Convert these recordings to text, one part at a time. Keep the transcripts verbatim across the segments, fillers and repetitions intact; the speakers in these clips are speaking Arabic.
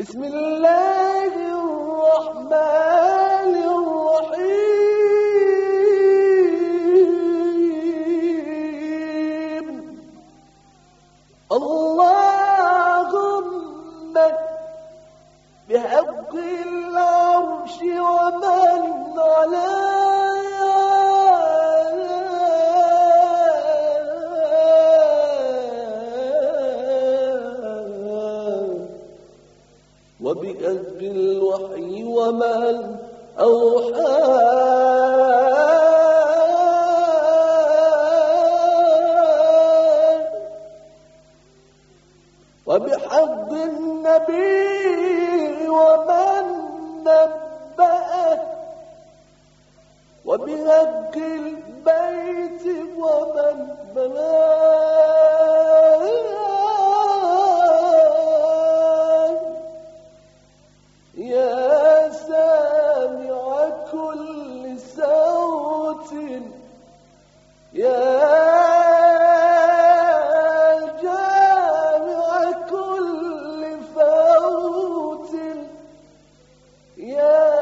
بسم الله الرحمن الرحيم. اللهم بحق العرش ومن عليه وبكتب الوحي ومن أوحى وبحق النبي ومن نبأه وبحق البيت ومن بناه يا سامع كل صوت يا جامع كل فوت يا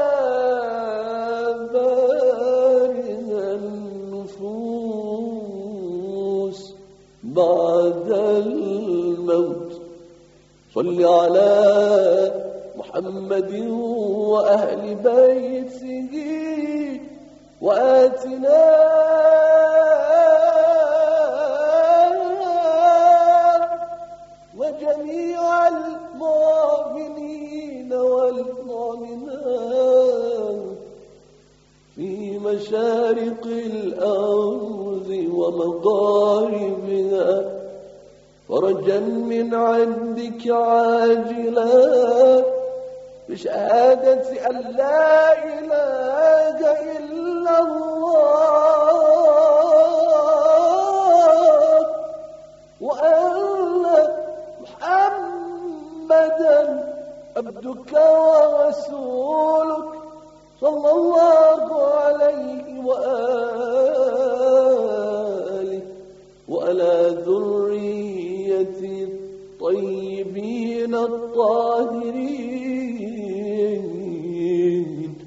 بارز النفوس بعد الموت صل على محمد وأهل بيته وآتنا وجميع المؤمنين والمؤمنات في مشارق الأرض ومغاربها فرجا من عندك عاجلا بشهادة أن لا إله إلا الله وأن محمدا عبدك ورسولك صلى الله عليه وآله وعلى ذرية الطيبين الطاهرين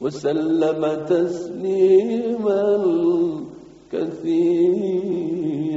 وسلم تسليما كثيرا.